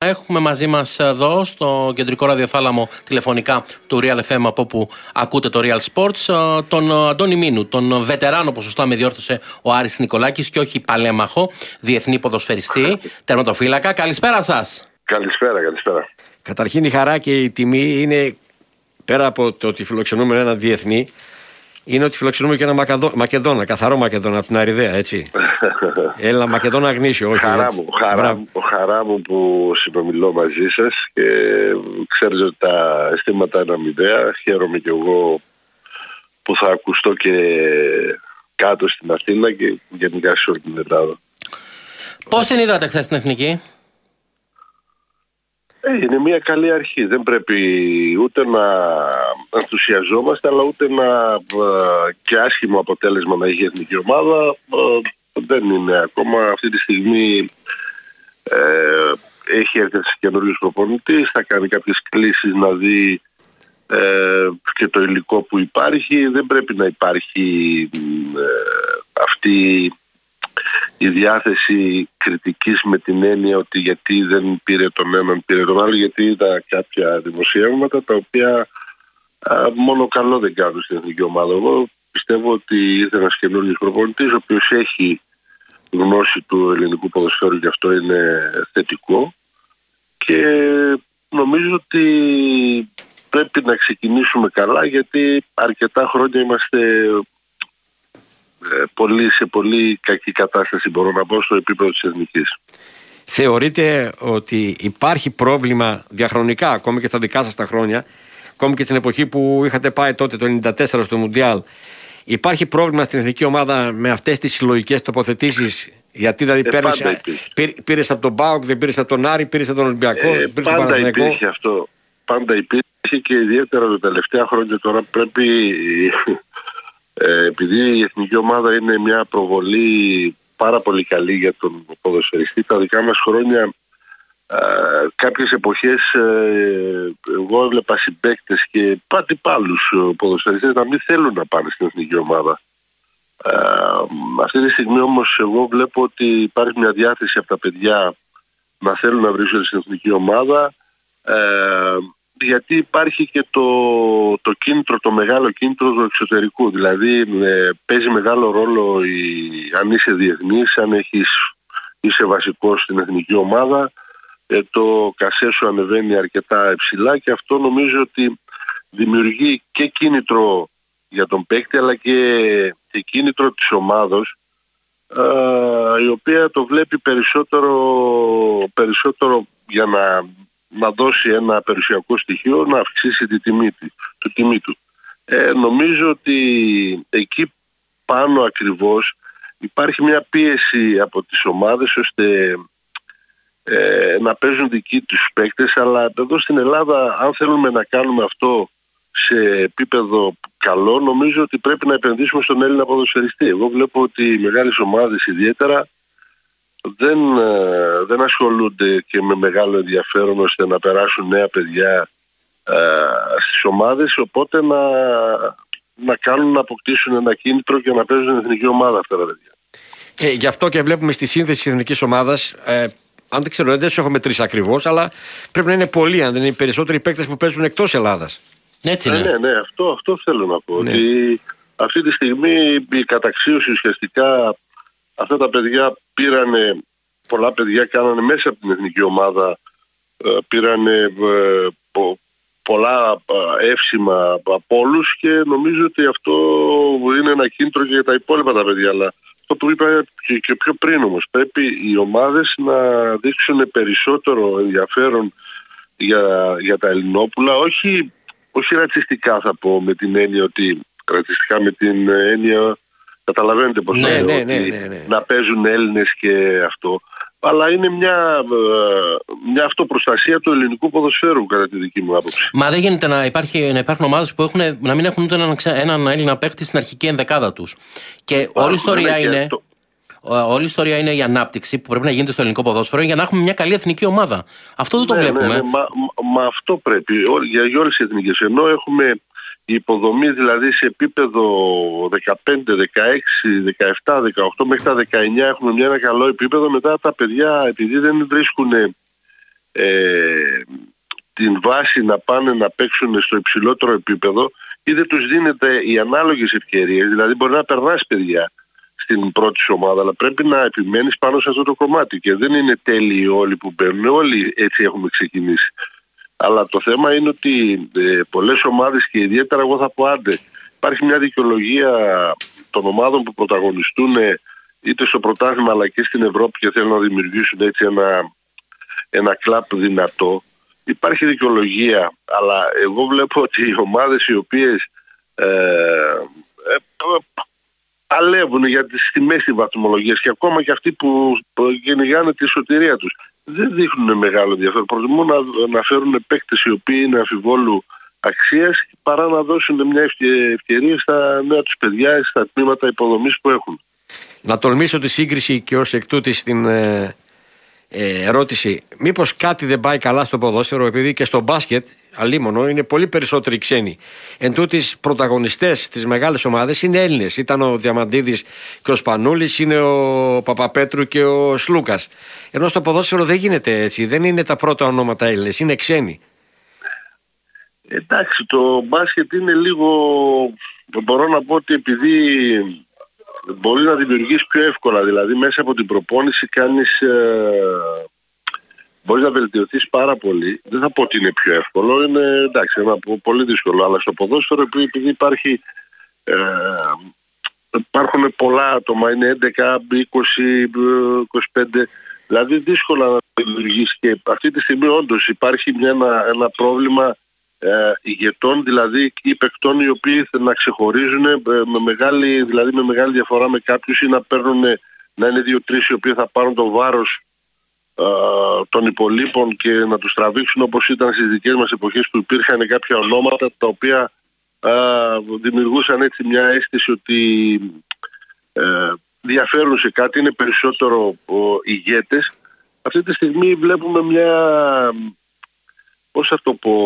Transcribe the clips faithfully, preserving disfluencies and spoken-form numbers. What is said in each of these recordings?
έχουμε μαζί μας εδώ στο κεντρικό ραδιοθάλαμο τηλεφωνικά του Real εφ εμ, από όπου ακούτε το Real Sports, τον Αντώνη Μήνου, τον βετεράνο, που σωστά με διόρθωσε ο Άρης Νικολάκης και όχι παλέμαχο, διεθνή ποδοσφαιριστή, τερματοφύλακα. Καλησπέρα σας. Καλησπέρα, καλησπέρα. Καταρχήν η χαρά και η τιμή είναι, πέρα από το ότι φιλοξενούμε ένα διεθνή, είναι ότι φιλοξενούμε και ένα Μακεδό, Μακεδόνα, καθαρό Μακεδόνα από την Αριδαία, έτσι. Έλα, Μακεδόνα γνήσιο, όχι. Χαρά μου, χαρά, χαρά μου που συνομιλώ μαζί σας και ξέρεις ότι τα αισθήματα είναι αμοιβαία. Χαίρομαι κι εγώ που θα ακουστώ και κάτω στην Αθήνα και γενικά σε όλη την Ελλάδα. Πώς την είδατε χθες στην Εθνική? Ε, είναι μια καλή αρχή. Δεν πρέπει ούτε να ενθουσιαζόμαστε, αλλά ούτε να και άσχημο αποτέλεσμα να έχει η εθνική ομάδα. Δεν είναι ακόμα. Αυτή τη στιγμή ε, έχει έρθει ένας καινούριος προπονητής, θα κάνει κάποιες κλήσεις να δει ε, και το υλικό που υπάρχει. Δεν πρέπει να υπάρχει ε, αυτή η διάθεση κριτικής με την έννοια ότι γιατί δεν πήρε τον έναν, πήρε τον άλλο, γιατί είδα κάποια δημοσιεύματα τα οποία α, μόνο καλό δεν κάνουν στην εθνική ομάδα. Εγώ πιστεύω ότι ήρθε ένας καινούριος προπονητής, ο οποίος έχει γνώση του ελληνικού ποδοσφαίρου και αυτό είναι θετικό, και νομίζω ότι πρέπει να ξεκινήσουμε καλά, γιατί αρκετά χρόνια είμαστε πολύ, σε πολύ κακή κατάσταση, μπορώ να πω, στο επίπεδο της εθνικής. Θεωρείτε ότι υπάρχει πρόβλημα διαχρονικά, ακόμη και στα δικά σας τα χρόνια, ακόμη και την εποχή που είχατε πάει τότε το ενενήντα τέσσερα στο Μουντιάλ, υπάρχει πρόβλημα στην εθνική ομάδα με αυτές τις συλλογικές τοποθετήσεις? Γιατί δηλαδή ε, πέρυσι, πήρε, πήρες από τον ΠΑΟΚ, δεν πήρες από τον Άρη, πήρες από τον Ολυμπιακό, ε, πήρες πάντα τον υπήρχε αυτό. Πάντα υπήρχε, και ιδιαίτερα τα τελευταία χρόνια τώρα πρέπει... Ε, επειδή η εθνική ομάδα είναι μια προβολή πάρα πολύ καλή για τον ποδοσφαιριστή, τα δικά μας χρόνια ε, κάποιες εποχές ε, εγώ έβλεπα συμπαίκτες και αντιπάλους ποδοσφαιριστές να μην θέλουν να πάνε στην εθνική ομάδα. Ε, αυτή τη στιγμή όμως εγώ βλέπω ότι υπάρχει μια διάθεση από τα παιδιά να θέλουν να βρίσκονται στην εθνική ομάδα, ε, γιατί υπάρχει και το, το κίνητρο, το μεγάλο κίνητρο του εξωτερικού. Δηλαδή ε, παίζει μεγάλο ρόλο η, αν είσαι διεθνής, αν έχεις, είσαι βασικός στην εθνική ομάδα, ε, το κασέ σου ανεβαίνει αρκετά υψηλά, και αυτό νομίζω ότι δημιουργεί και κίνητρο για τον παίκτη, αλλά και, και κίνητρο της ομάδος, ε, η οποία το βλέπει περισσότερο, περισσότερο για να... να δώσει ένα περιουσιακό στοιχείο, να αυξήσει τη τιμή του. Τη τιμή του. Ε, νομίζω ότι εκεί πάνω ακριβώς υπάρχει μια πίεση από τις ομάδες ώστε ε, να παίζουν δικοί τους παίκτες, αλλά εδώ στην Ελλάδα, αν θέλουμε να κάνουμε αυτό σε επίπεδο καλό, νομίζω ότι πρέπει να επενδύσουμε στον Έλληνα ποδοσφαιριστή. Εγώ βλέπω ότι οι μεγάλες ομάδες ιδιαίτερα Δεν, δεν ασχολούνται και με μεγάλο ενδιαφέρον ώστε να περάσουν νέα παιδιά ε, στις ομάδες, οπότε να, να κάνουν, να αποκτήσουν ένα κίνητρο και να παίζουν εθνική ομάδα αυτά τα παιδιά. Ε, γι' αυτό και βλέπουμε στη σύνθεση της εθνικής ομάδας, ε, αν δεν ξέρω, δεν τους έχω μετρήσει ακριβώς, αλλά πρέπει να είναι πολλοί, αν δεν είναι οι περισσότεροι παίκτες που παίζουν εκτός Ελλάδας. Έτσι είναι. Ναι, ναι, ναι, αυτό, αυτό θέλω να πω. Ναι. Ότι αυτή τη στιγμή η καταξίωση ουσιαστικά, αυτά τα παιδιά πήρανε, πολλά παιδιά κάνανε μέσα από την εθνική ομάδα, πήρανε πο, πολλά εύσημα από όλους, και νομίζω ότι αυτό είναι ένα κίνητρο και για τα υπόλοιπα τα παιδιά. Αλλά αυτό που είπα και, και πιο πριν όμως, πρέπει οι ομάδες να δείξουν περισσότερο ενδιαφέρον για, για τα Ελληνόπουλα, όχι, όχι ρατσιστικά θα πω, με την έννοια ότι ρατσιστικά με την έννοια, καταλαβαίνετε πως ναι, λέω, ναι, ότι ναι, ναι, ναι. να παίζουν Έλληνες και αυτό, αλλά είναι μια, μια αυτοπροστασία του ελληνικού ποδοσφαίρου κατά τη δική μου άποψη. Μα δεν γίνεται να, υπάρχει, να υπάρχουν ομάδες που έχουν, να μην έχουν ούτε έναν, έναν Έλληνα παίκτη στην αρχική ενδεκάδα τους. Και Α, όλη η ιστορία είναι... είναι... Όλη η ιστορία είναι η ανάπτυξη που πρέπει να γίνεται στο ελληνικό ποδόσφαιρο για να έχουμε μια καλή εθνική ομάδα. Αυτό δεν το ναι, βλέπουμε. Ναι, ναι, μα, μα αυτό πρέπει για, για όλες τις εθνικές. Ενώ έχουμε η υποδομή δηλαδή σε επίπεδο δεκαπέντε, δεκαέξι, δεκαεπτά, δεκαοκτώ μέχρι τα δεκαεννιά έχουμε μια, ένα καλό επίπεδο. Μετά τα παιδιά, επειδή δεν βρίσκουν ε, την βάση να πάνε να παίξουν στο υψηλότερο επίπεδο, ή δεν τους δίνεται οι ανάλογες ευκαιρίες. Δηλαδή μπορεί να περνάς παιδιά στην πρώτη σου ομάδα, αλλά πρέπει να επιμένεις πάνω σε αυτό το κομμάτι, και δεν είναι τέλειοι όλοι που μπαίνουν, όλοι έτσι έχουμε ξεκινήσει. Αλλά το θέμα είναι ότι ε, πολλές ομάδες, και ιδιαίτερα εγώ θα πω άντε, υπάρχει μια δικαιολογία των ομάδων που πρωταγωνιστούν είτε στο πρωτάθλημα αλλά και στην Ευρώπη και θέλουν να δημιουργήσουν έτσι ένα, ένα κλαμπ δυνατό. Υπάρχει δικαιολογία, αλλά εγώ βλέπω ότι οι ομάδες οι οποίες ε, ε, παλεύουν για τις στη μέση βαθμολογίες, και ακόμα και αυτοί που κυνηγάνε τη σωτηρία τους, δεν δείχνουν μεγάλο ενδιαφέρον. Προτιμούν να, να φέρουν παίκτες οι οποίοι είναι αμφιβόλου αξίας, παρά να δώσουν μια ευκαιρία στα νέα τους παιδιά, στα τμήματα υποδομής που έχουν. Να τολμήσω τη σύγκριση και ως εκ τούτης στην ε, ε, ερώτηση, μήπως κάτι δεν πάει καλά στο ποδόσφαιρο, επειδή και στο μπάσκετ, αλίμονο, είναι πολύ περισσότεροι ξένοι. Εν τούτης, πρωταγωνιστές στις μεγάλες ομάδες είναι Έλληνες. Ήταν ο Διαμαντίδης και ο Σπανούλης, είναι ο Παπαπέτρου και ο Σλούκας. Ενώ στο ποδόσφαιρο δεν γίνεται έτσι, δεν είναι τα πρώτα ονόματα Έλληνες, είναι ξένοι. Εντάξει, το μπάσκετ είναι λίγο, μπορώ να πω ότι επειδή μπορεί να δημιουργήσει πιο εύκολα, δηλαδή μέσα από την προπόνηση κάνεις, ε, μπορείς να βελτιωθείς πάρα πολύ. Δεν θα πω ότι είναι πιο εύκολο, είναι εντάξει, ένα πολύ δύσκολο, αλλά στο ποδόσφαιρο επειδή υπάρχει, ε, υπάρχουν πολλά άτομα, είναι έντεκα, είκοσι, είκοσι πέντε, δηλαδή δύσκολα να δημιουργήσει, και αυτή τη στιγμή όντως υπάρχει μια, ένα, ένα πρόβλημα Ε, ηγετών, δηλαδή ή παικτών οι οποίοι να ξεχωρίζουν ε, με, μεγάλη, δηλαδή με μεγάλη διαφορά με κάποιους, ή να παίρνουν, να είναι δύο-τρεις οι οποίοι θα πάρουν το βάρος ε, των υπολείπων και να τους τραβήξουν, όπως ήταν στις δικές μας εποχές που υπήρχαν κάποια ονόματα τα οποία ε, δημιουργούσαν έτσι μια αίσθηση ότι ε, διαφέρουν σε κάτι, είναι περισσότερο ε, ηγέτες. Αυτή τη στιγμή βλέπουμε μια, πώς θα το πω,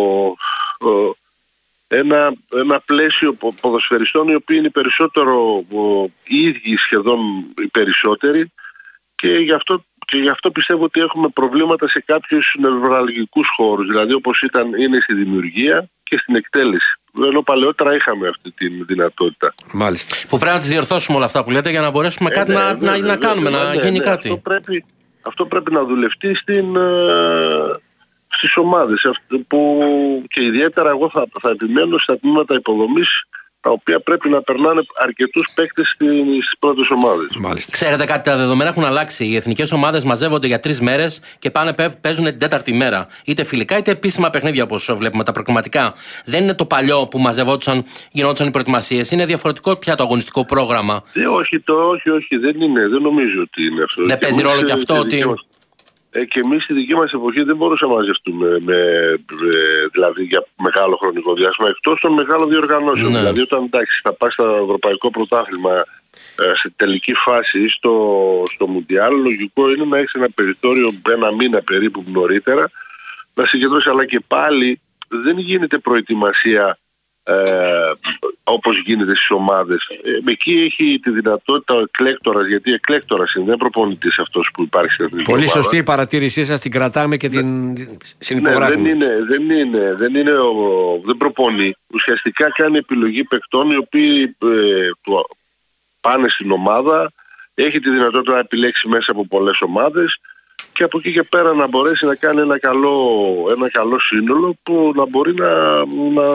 ένα, ένα πλαίσιο ποδοσφαιριστών οι οποίοι είναι περισσότερο οι ίδιοι σχεδόν οι περισσότεροι, και γι' αυτό, και γι' αυτό πιστεύω ότι έχουμε προβλήματα σε κάποιους νευραλγικούς χώρους, δηλαδή όπως ήταν, είναι στη δημιουργία και στην εκτέλεση. Ενώ παλαιότερα είχαμε αυτή τη δυνατότητα. Μάλιστα. Που πρέπει να τις διορθώσουμε όλα αυτά που λέτε για να μπορέσουμε ε, κάτι ναι, να, ναι, να, ναι, να κάνουμε, ναι, να ναι, γίνει ναι, κάτι. Αυτό πρέπει, αυτό πρέπει να δουλευτεί στην... Uh, στις ομάδες που, και ιδιαίτερα εγώ θα, θα επιμένω στα τμήματα υποδομής, τα οποία πρέπει να περνάνε αρκετούς παίκτες στις πρώτες ομάδες. Μάλιστα. Ξέρετε κάτι, τα δεδομένα έχουν αλλάξει. Οι εθνικές ομάδες μαζεύονται για τρεις μέρες και πάνε, παίζουν την τέταρτη μέρα. Είτε φιλικά είτε επίσημα παιχνίδια, όπως βλέπουμε, τα προκριματικά. Δεν είναι το παλιό που μαζευόντουσαν, γινόντουσαν οι προετοιμασίες. Είναι διαφορετικό πια το αγωνιστικό πρόγραμμα. Ε, όχι, το, όχι, όχι, δεν είναι. Δεν νομίζω ότι είναι αυτό. Δεν παίζει ρόλο και αυτό ότι... Ε, και εμείς στη δική μας εποχή δεν μπορούσαμε να μαζευτούμε με, ε, δηλαδή για μεγάλο χρονικό διάστημα, εκτός των μεγάλων διοργανώσεων. Ναι. Δηλαδή όταν εντάξει, θα πας στο Ευρωπαϊκό Πρωτάθλημα ε, σε τελική φάση ή στο, στο Μουντιάλ, λογικό είναι να έχεις ένα περιθώριο ένα μήνα περίπου νωρίτερα να συγκεντρώσεις, αλλά και πάλι δεν γίνεται προετοιμασία Ε, όπως γίνεται στις ομάδες. Ε, εκεί έχει τη δυνατότητα ο εκλέκτορας, γιατί εκλέκτορας είναι, δεν προπονητής αυτός που υπάρχει στην εθνική Πολύ ομάδα. σωστή η παρατήρησή σας, την κρατάμε και την ναι. συνυπογράφουμε. Ναι, δεν είναι, δεν είναι, δεν είναι ο, δεν προπονεί. Ουσιαστικά κάνει επιλογή παικτών οι οποίοι ε, του, πάνε στην ομάδα, έχει τη δυνατότητα να επιλέξει μέσα από πολλές ομάδες, και από εκεί και πέρα να μπορέσει να κάνει ένα καλό, ένα καλό σύνολο που να μπορεί να, να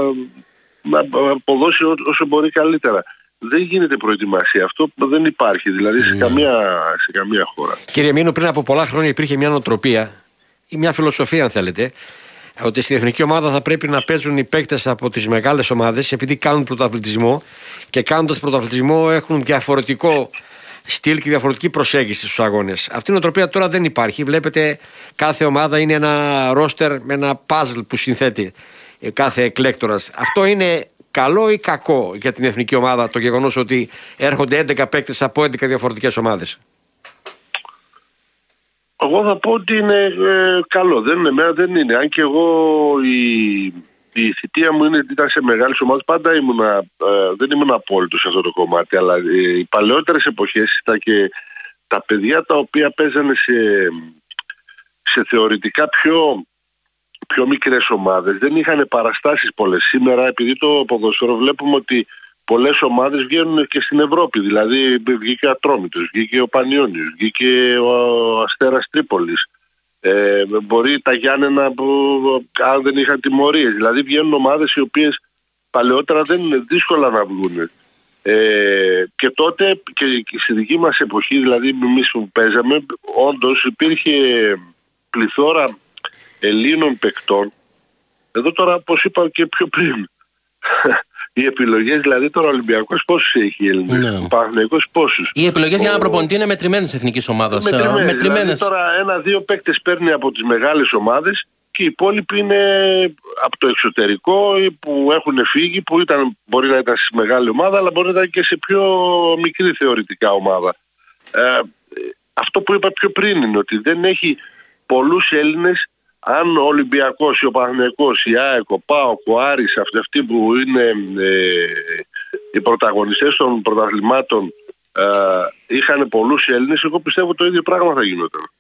να αποδώσει όσο μπορεί καλύτερα. Δεν γίνεται προετοιμασία. Αυτό δεν υπάρχει δηλαδή σε, mm. καμία, σε καμία χώρα. Κύριε Μίνου, πριν από πολλά χρόνια υπήρχε μια νοοτροπία ή μια φιλοσοφία, αν θέλετε, ότι στην εθνική ομάδα θα πρέπει να παίζουν οι παίκτες από τις μεγάλες ομάδες, επειδή κάνουν πρωταθλητισμό, και κάνοντας πρωταθλητισμό έχουν διαφορετικό στυλ και διαφορετική προσέγγιση στους αγώνες. Αυτή η νοοτροπία τώρα δεν υπάρχει. Βλέπετε, κάθε ομάδα είναι ένα ρόστερ με ένα puzzle που συνθέτει κάθε εκλέκτορας. Αυτό είναι καλό ή κακό για την εθνική ομάδα, το γεγονός ότι έρχονται έντεκα παίκτες από έντεκα διαφορετικές ομάδες? Εγώ θα πω ότι είναι ε, καλό. Δεν είναι, δεν είναι. Αν και εγώ η, η θητεία μου είναι, ήταν σε μεγάλες ομάδες, πάντα ήμουνα, ε, δεν ήμουν απόλυτος σε αυτό το κομμάτι, αλλά ε, οι παλαιότερες εποχές ήταν και τα παιδιά τα οποία παίζανε σε... σε θεωρητικά πιο, πιο μικρές ομάδες δεν είχαν παραστάσεις πολλές. Σήμερα, επειδή το ποδόσφαιρο βλέπουμε ότι πολλές ομάδες βγαίνουν και στην Ευρώπη. Δηλαδή βγήκε ο Ατρόμητος, βγήκε ο Πανιώνιος, βγήκε ο Αστέρας Τρίπολης. Ε, μπορεί τα Γιάννενα που αν δεν είχαν τιμωρίες. Δηλαδή βγαίνουν ομάδες οι οποίες παλαιότερα δεν είναι δύσκολα να βγουν. Ε, και τότε και, και στη δική μας εποχή, δηλαδή εμείς που παίζαμε, όντως υπήρχε πληθώρα Ελλήνων παικτών. Εδώ τώρα, όπως είπα και πιο πριν, οι επιλογές, δηλαδή τώρα ο Ολυμπιακός πόσους έχει Έλληνες, ναι. Ο Παναθηναϊκός πόσους. Οι επιλογές ο... για ένα προπονητή είναι μετρημένες εθνικής ομάδας. Μετρημένες. μετρημένες. Δηλαδή τώρα ένα-δύο παίκτες παίρνει από τις μεγάλες ομάδες και οι υπόλοιποι είναι από το εξωτερικό που έχουν φύγει, που ήταν, μπορεί να ήταν σε μεγάλη ομάδα, αλλά μπορεί να ήταν και σε πιο μικρή θεωρητικά ομάδα. Ε, αυτό που είπα πιο πριν είναι ότι δεν έχει πολλούς Έλληνες. Αν ο Ολυμπιακός, ο Παναθηναϊκός, η ΑΕΚ, ο ΠΑΟΚ, ο Άρης, αυτοί που είναι ε, οι πρωταγωνιστές των πρωταθλημάτων ε, είχαν πολλούς Έλληνες, εγώ πιστεύω το ίδιο πράγμα θα γινόταν.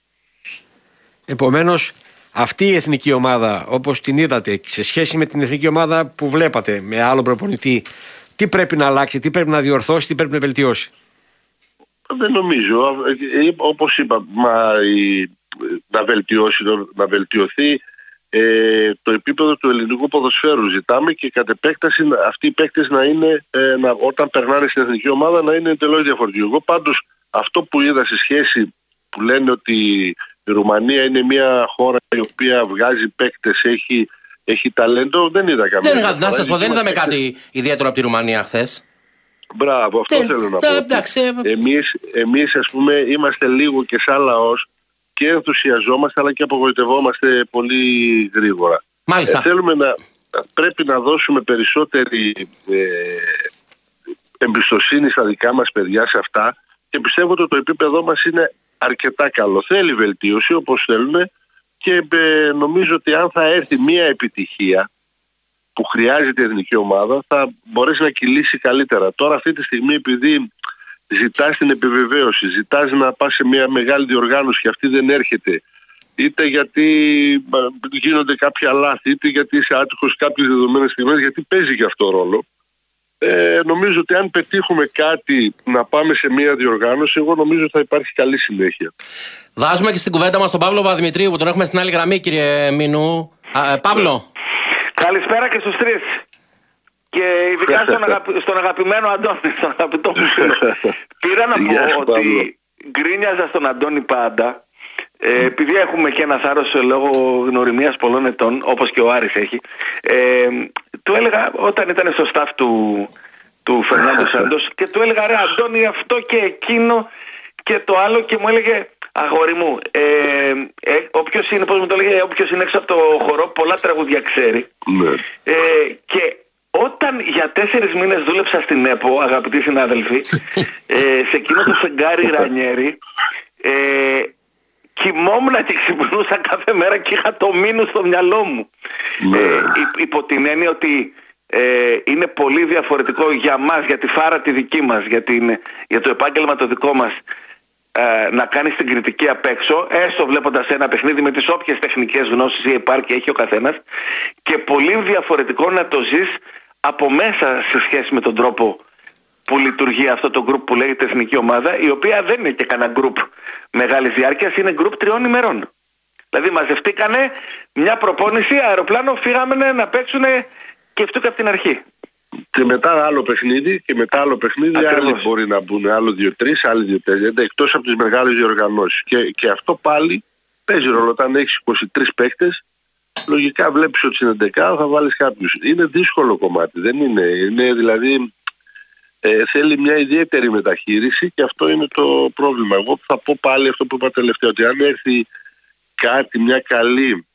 Επομένως, αυτή η εθνική ομάδα, όπως την είδατε, σε σχέση με την εθνική ομάδα που βλέπατε με άλλο προπονητή, τι πρέπει να αλλάξει, τι πρέπει να διορθώσει, τι πρέπει να βελτιώσει? Δεν νομίζω. Όπως είπα, μα, η, να, βελτιώσει, να βελτιωθεί ε, το επίπεδο του ελληνικού ποδοσφαίρου. Ζητάμε και κατ' επέκταση αυτοί οι παίκτες να είναι, ε, να, όταν περνάνε στην εθνική ομάδα, να είναι εντελώς διαφορετικό. Εγώ πάντως αυτό που είδα σε σχέση που λένε ότι η Ρουμανία είναι μια χώρα η οποία βγάζει παίκτες, έχει, έχει ταλέντο, δεν είδα καμία. Δεν, να σας πω, δεν είδαμε κάτι ιδιαίτερο από τη Ρουμανία χθες. Μπράβο, αυτό δεν, θέλω να πω. Εντάξει. Εμείς, εμείς ας πούμε είμαστε λίγο και σαν λαός και ενθουσιαζόμαστε αλλά και απογοητευόμαστε πολύ γρήγορα. Μάλιστα. Ε, θέλουμε να, πρέπει να δώσουμε περισσότερη ε, εμπιστοσύνη στα δικά μας παιδιά σε αυτά και πιστεύω ότι το επίπεδό μας είναι αρκετά καλό. Θέλει βελτίωση όπως θέλουν και ε, νομίζω ότι αν θα έρθει μια επιτυχία που χρειάζεται η εθνική ομάδα θα μπορέσει να κυλήσει καλύτερα. Τώρα αυτή τη στιγμή επειδή ζητάς την επιβεβαίωση, ζητάς να πας σε μια μεγάλη διοργάνωση και αυτή δεν έρχεται, είτε γιατί γίνονται κάποια λάθη, είτε γιατί είσαι άτυχος κάποιες δεδομένες στιγμές, γιατί παίζει και αυτό ρόλο. Ε, νομίζω ότι αν πετύχουμε κάτι να πάμε σε μια διοργάνωση, εγώ νομίζω ότι θα υπάρχει καλή συνέχεια. Βάζουμε και στην κουβέντα μας τον Παύλο Παπαδημητρίου που τον έχουμε στην άλλη γραμμή, κύριε Μίνου. Α, ε, Παύλο. Καλησπέρα και στους τρεις. Και ειδικά στον, αγαπη, στον αγαπημένο Αντώνη, στον αγαπητό μου φίλο. Πήρα να πω ότι γκρίνιαζα στον Αντώνη πάντα, ε, επειδή έχουμε και ένα θάρρος λόγω γνωριμίας πολλών ετών, όπως και ο Άρης έχει. Ε, του έλεγα όταν ήταν στο staff του, του Φερνάντο Σάντος και του έλεγα ρε Αντώνη αυτό και εκείνο και το άλλο και μου έλεγε αγόρι μου, ε, ε, όποιος είναι, πώς μου το έλεγε, όποιος είναι έξω από το χορό πολλά τραγουδιά ξέρει. ε, και όταν για τέσσερις μήνες δούλεψα στην ΕΠΟ, αγαπητοί συνάδελφοι, ε, σε εκείνο το φεγγάρι Ρανιέρι, ε, κοιμόμουν και ξυπνούσα κάθε μέρα και είχα το Μίνου στο μυαλό μου. ε, υ, υπό την έννοια ότι ε, είναι πολύ διαφορετικό για μας, για τη φάρα τη δική μας, για, την, για το επάγγελμα το δικό μας, ε, να κάνεις την κριτική απ' έξω, έστω βλέποντας ένα παιχνίδι με τις όποιες τεχνικές γνώσεις ή επάρκεια έχει ο καθένας, και πολύ διαφορετικό να το ζεις από μέσα σε σχέση με τον τρόπο που λειτουργεί αυτό το γκρουπ που λέγεται Εθνική Ομάδα, η οποία δεν είναι και κανένα γκρουπ μεγάλης διάρκειας, είναι γκρουπ τριών ημερών. Δηλαδή μαζευτήκανε μια προπόνηση, αεροπλάνο, φύγαμε να παίξουνε και αυτούκ από την αρχή. Και μετά άλλο παιχνίδι και μετά άλλο παιχνίδι. Ακριβώς. Άλλοι μπορεί να μπουν, άλλο δύο-τρεις, άλλοι δύο-τέσσερα, εκτός από τις μεγάλες διοργανώσεις. Και, και αυτό πάλι παίζει ρόλο. Όταν έχεις είκοσι τρεις παίκτες, λογικά βλέπεις ότι στην εντεκάδα θα βάλεις κάποιους. Είναι δύσκολο κομμάτι, δεν είναι. Είναι δηλαδή ε, θέλει μια ιδιαίτερη μεταχείριση και αυτό είναι το πρόβλημα. Εγώ θα πω πάλι αυτό που είπα τελευταία, ότι αν έρθει κάτι, μια καλή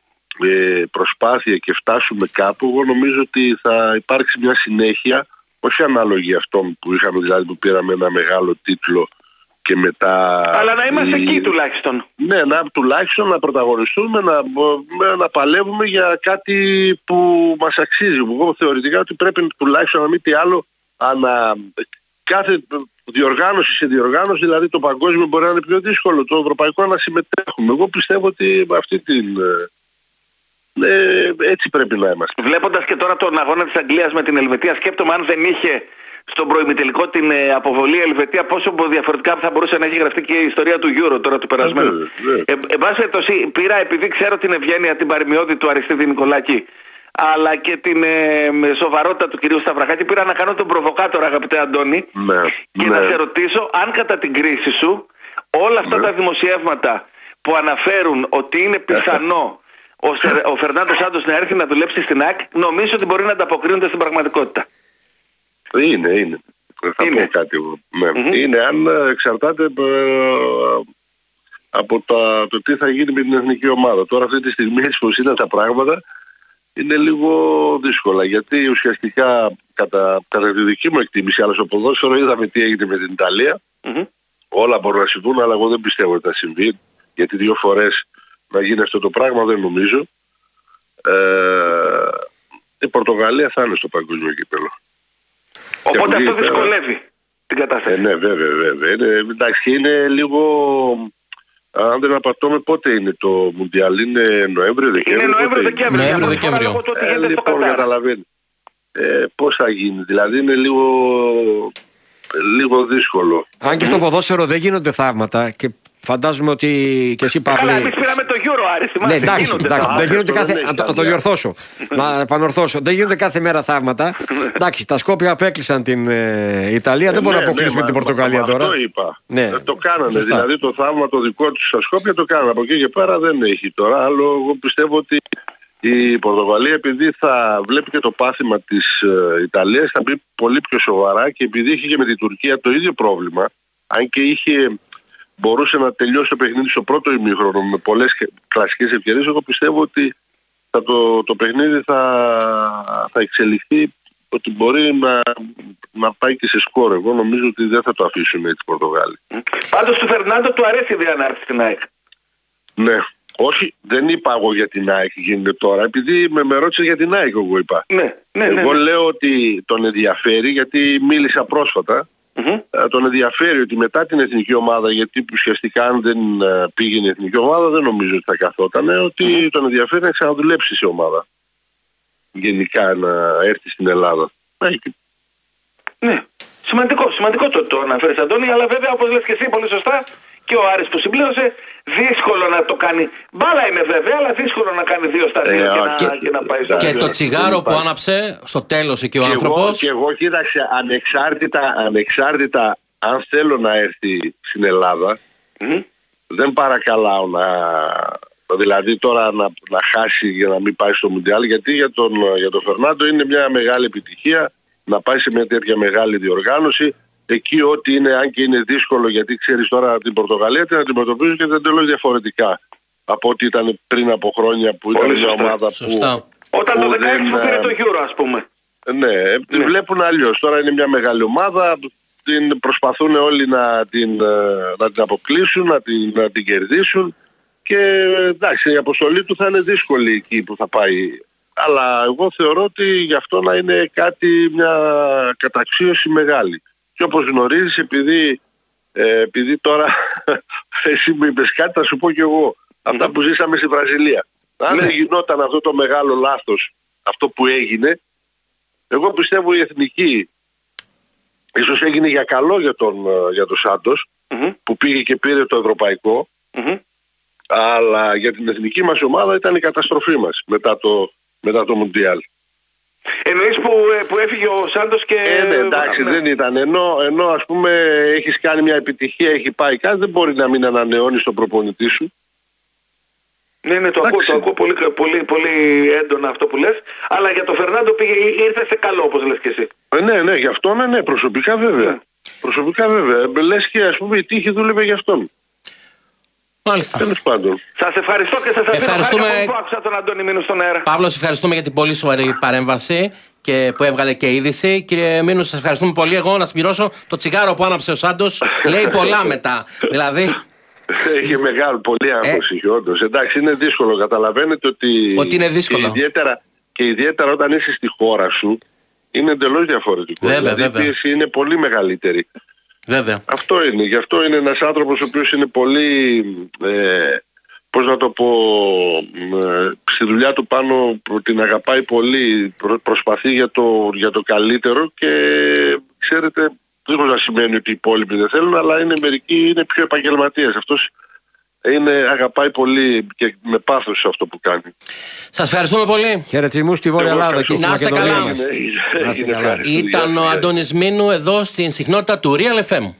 ε, προσπάθεια και φτάσουμε κάπου, εγώ νομίζω ότι θα υπάρξει μια συνέχεια, όχι ανάλογη αυτών που είχαμε, δηλαδή που πήραμε ένα μεγάλο τίτλο και μετά... Αλλά να είμαστε η... εκεί τουλάχιστον. Ναι, να, τουλάχιστον να πρωταγωνιστούμε, να, να παλεύουμε για κάτι που μας αξίζει. Εγώ θεωρητικά ότι πρέπει τουλάχιστον να μην τι άλλο, ανα, κάθε διοργάνωση σε διοργάνωση, δηλαδή το παγκόσμιο μπορεί να είναι πιο δύσκολο, το ευρωπαϊκό να συμμετέχουμε. Εγώ πιστεύω ότι αυτή την... Ε, έτσι πρέπει να είμαστε. Βλέποντας και τώρα τον αγώνα της Αγγλίας με την Ελβετία, σκέπτομαι αν δεν είχε στον προημιτελικό την ε, αποβολή η Ελβετία, πόσο διαφορετικά θα μπορούσε να έχει γραφτεί και η ιστορία του Euro τώρα του περασμένου. Ε, εν πάση περιπτώσει, πήρα, επειδή ξέρω την ευγένεια, την παροιμιώδη του Αριστίδη Νικολάκη, αλλά και την ε, σοβαρότητα του κυρίου Σταυρακάκη, πήρα να κάνω τον προβοκάτορα, αγαπητέ Αντώνη, ναι, και ναι. να σε ρωτήσω αν κατά την κρίση σου όλα αυτά ναι. τα δημοσιεύματα που αναφέρουν ότι είναι πιθανό ο, ο Φερνάντο Σάντος να έρθει να δουλέψει στην ΑΕΚ, νομίζω ότι μπορεί να ανταποκρίνονται στην πραγματικότητα. Είναι, είναι. Θα είναι. πω κάτι εγώ. Ναι. Mm-hmm. Είναι, αν εξαρτάται ε, από τα, το τι θα γίνει με την εθνική ομάδα. Τώρα αυτή τη στιγμή έτσι πως είναι τα πράγματα, είναι λίγο δύσκολα. Γιατί ουσιαστικά κατά, κατά τη δική μου εκτίμηση, αλλά στο ποδόσφαιρο είδαμε τι έγινε με την Ιταλία. Mm-hmm. Όλα μπορούν να συμβούν, αλλά εγώ δεν πιστεύω ότι θα συμβεί. Γιατί δύο φορές να γίνει αυτό το πράγμα δεν νομίζω. Ε, η Πορτογαλία θα είναι στο παγκόσμιο κύπελλο. Οπότε αυτό δυσκολεύει την κατάσταση. Ε, ναι, βέβαια, βέβαια. Είναι, εντάξει, και είναι λίγο... Αν δεν απατώμε, πότε είναι το Μουντιάλ, είναι Νοέμβριο, Δεκέμβριο. Είναι Νοέμβριο, Δεκέμβριο. Νοέμβριο, Δεκέμβριο. Ε, λοιπόν, καταλαβαίνει. Ε, πώς θα γίνει, δηλαδή είναι λίγο, λίγο δύσκολο. Αν και στο ποδόσφαιρο δεν γίνονται θαύματα και φαντάζομαι ότι και εσύ Παύλη... Καλά, εμείς πήραμε το Euro, Άρη, θυμάσαι. Ναι, εντάξει, γίνονται εντάξει, δεν γίνονται κάθε... δεν Να το διορθώσω, να επανορθώσω. Δεν γίνονται κάθε μέρα θαύματα. Εντάξει, τα Σκόπια απέκλεισαν την ε, Ιταλία, δεν μπορούμε να αποκλείσουμε την Πορτογαλία τώρα. Αυτό είπα. Ναι. Το κάνανε, Σωστά. δηλαδή το θαύμα το δικό τους στα Σκόπια το κάνανε. Από εκεί και πέρα δεν έχει τώρα. Άλλο, εγώ πιστεύω ότι η Πορτογαλία, επειδή θα βλέπει και το πάθημα της ε, Ιταλίας, θα μπει πολύ πιο σοβαρά, και επειδή είχε και με την Τουρκία το ίδιο πρόβλημα, αν και είχε, μπορούσε να τελειώσει το παιχνίδι στο πρώτο ημίχρονο με πολλές κλασικές ευκαιρίες, εγώ πιστεύω ότι θα το, το παιχνίδι θα, θα εξελιχθεί, ότι μπορεί να, να πάει και σε σκόρ. Εγώ νομίζω ότι δεν θα το αφήσουν έτσι οι Πορτογάλοι. Πάντως του Φερνάντο του αρέσει η ιδέα να έρθει στην ΑΕΚ. Ναι. Όχι, δεν είπα εγώ για την ΑΕΚ γίνεται τώρα, επειδή με, με ρώτησε για την ΑΕΚ εγώ είπα. Ναι, ναι, ναι, εγώ ναι. λέω ότι τον ενδιαφέρει, γιατί μίλησα πρόσφατα, mm-hmm. ε, τον ενδιαφέρει ότι μετά την εθνική ομάδα, γιατί ουσιαστικά αν δεν ε, πήγαινε η εθνική ομάδα δεν νομίζω ότι θα καθότανε, ότι mm-hmm. τον ενδιαφέρει να ξαναδουλέψει σε ομάδα. Γενικά να έρθει στην Ελλάδα. Ναι, σημαντικό, σημαντικό το, το αναφέρεις Αντώνη, αλλά βέβαια όπως λες και εσύ πολύ σωστά, και ο Άρης που συμπλήρωσε, δύσκολο να το κάνει. Μπάλα είναι βέβαια, αλλά δύσκολο να κάνει δύο στα δύο ε, και, και, να, και να πάει στο Και το τσιγάρο που άναψε στο τέλος εκεί ο και άνθρωπος. Εγώ, και εγώ κοίταξε, ανεξάρτητα, ανεξάρτητα αν θέλω να έρθει στην Ελλάδα, mm-hmm. δεν παρακαλάω να... Δηλαδή τώρα να, να χάσει για να μην πάει στο Μουντιάλ, γιατί για τον, για τον Φερνάντο είναι μια μεγάλη επιτυχία να πάει σε μια τέτοια μεγάλη διοργάνωση. Εκεί ό,τι είναι, αν και είναι δύσκολο, γιατί ξέρεις τώρα την Πορτογαλία την αντιμετωπίζουν και δεν τελώς διαφορετικά από ό,τι ήταν πριν από χρόνια που ήταν μια ομάδα σωστά. που... Όταν που το δεκαέξι δεν, που πήρε το Euro, ας πούμε. Ναι, τη ναι. βλέπουν αλλιώς. Τώρα είναι μια μεγάλη ομάδα, την προσπαθούν όλοι να την, να την αποκλείσουν, να την, να την κερδίσουν, και εντάξει, η αποστολή του θα είναι δύσκολη εκεί που θα πάει. Αλλά εγώ θεωρώ ότι γι' αυτό να είναι κάτι, μια καταξίωση μεγάλη. Και όπως γνωρίζεις, επειδή, ε, επειδή τώρα εσύ μου είπες κάτι, θα σου πω κι εγώ. Αυτά που ζήσαμε στη Βραζιλία. Αν δεν γινόταν αυτό το μεγάλο λάθος, αυτό που έγινε, εγώ πιστεύω η εθνική, ίσως έγινε για καλό για τον, για τον Σάντος, mm-hmm. που πήγε και πήρε το ευρωπαϊκό, mm-hmm. αλλά για την εθνική μας ομάδα ήταν η καταστροφή μας μετά το, μετά το Μουντιάλ. Εννοείς που, που έφυγε ο Σάντος και... Ε, ναι, εντάξει, ναι. δεν ήταν. Ενώ, ενώ ας πούμε έχεις κάνει μια επιτυχία, έχει πάει κάτι, δεν μπορεί να μην ανανεώνεις τον προπονητή σου. Ναι, ναι, το ακούω, το ακούω πολύ, πολύ, πολύ έντονα αυτό που λες. Αλλά για τον Φερνάντο πήγε, ήρθε σε καλό, όπως λες και εσύ. Ε, ναι, ναι, γι' αυτό ναι, ναι, προσωπικά βέβαια. Ναι. Προσωπικά βέβαια. Λες και ας πούμε η τύχη δούλευε γι' αυτόν. Μάλιστα. Τέλος πάντων. Σας ευχαριστώ και σας ευχαριστούμε που άκουσα τον Αντώνη Μήνου στον αέρα. Παύλο, ευχαριστούμε για την πολύ σοβαρή παρέμβαση και που έβγαλε και είδηση. Κύριε Μήνου, σας ευχαριστούμε πολύ. Εγώ να συμπληρώσω το τσιγάρο που άναψε ο Σάντος. Λέει πολλά μετά. Δηλαδή. Έχει μεγάλο, πολύ άγχος, ε, όντως. Εντάξει, είναι δύσκολο. Καταλαβαίνετε ότι. Ότι είναι δύσκολο. Και ιδιαίτερα, και ιδιαίτερα όταν είσαι στη χώρα σου, είναι εντελώς διαφορετικό. Βέβαια, δηλαδή, βέβαια. η πίεση είναι πολύ μεγαλύτερη. Βέβαια. Αυτό είναι. Γι' αυτό είναι ένας άνθρωπος ο οποίος είναι πολύ, ε, πώς να το πω, ε, στη δουλειά του πάνω την αγαπάει πολύ, προ, προσπαθεί για το, για το καλύτερο και ξέρετε, δεν να σημαίνει ότι οι υπόλοιποι δεν θέλουν, αλλά είναι μερικοί είναι πιο επαγγελματίες. Αυτός είναι, αγαπάει πολύ και με πάθος αυτό που κάνει. Σας ευχαριστούμε πολύ. Χαιρετισμούς στη Βόρεια Ελλάδα και στην Μακεδονία μας. Ήταν ο Αντώνης Μήνου εδώ στην συχνότητα του Real εφ εμ.